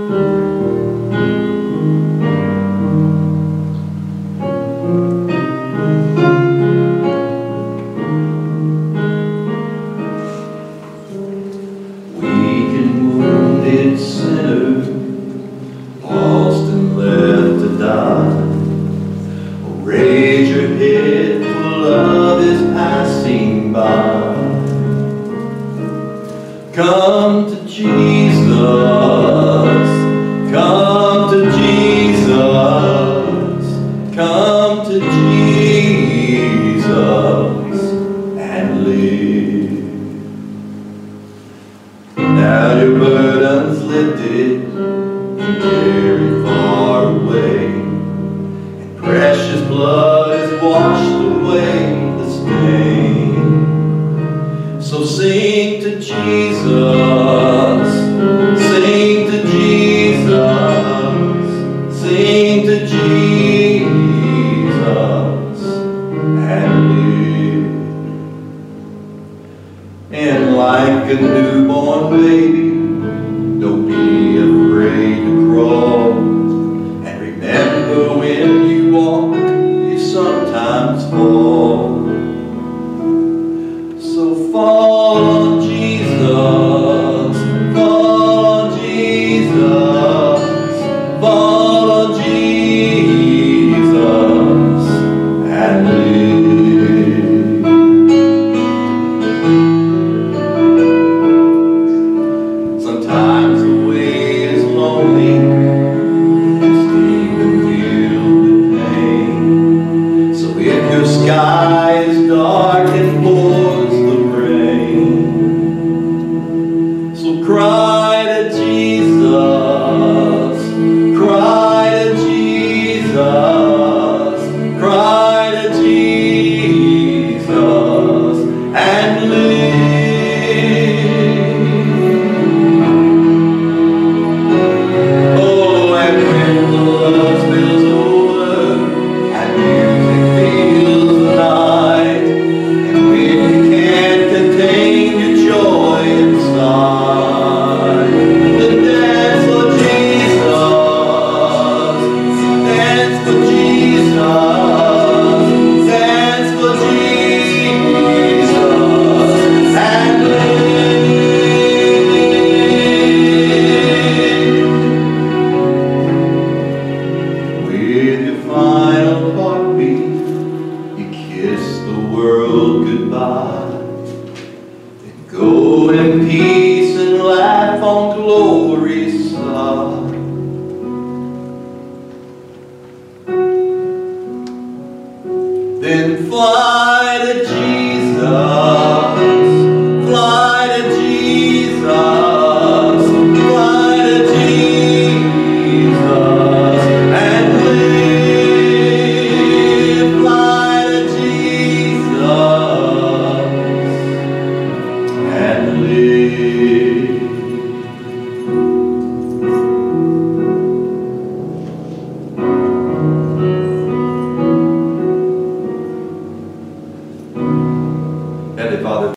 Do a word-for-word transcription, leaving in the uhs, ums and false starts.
Sinner, lost and left to die. Oh, raise your head, for love is passing by. Come to Jesus, come to Jesus, come to Jesus and live. Now your burden's lifted and carried far away, and precious blood has washed away the stain. So sing to Jesus, sing to Jesus, sing to Jesus and live. And like a newborn baby, don't be afraid to crawl. And remember, when you walk, you sometimes fall. So fall on Jesus, fall on Jesus, fall on Jesus and live. Sometimes the way is lonely and steep and filled with pain. So if your sky is dark and pours the rain, so cry to Jesus, cry to Jesus, cry to Jesus and live. With your final heartbeat, you kiss the world goodbye. Then go in peace and laugh on glory's side. Then fly to Jesus.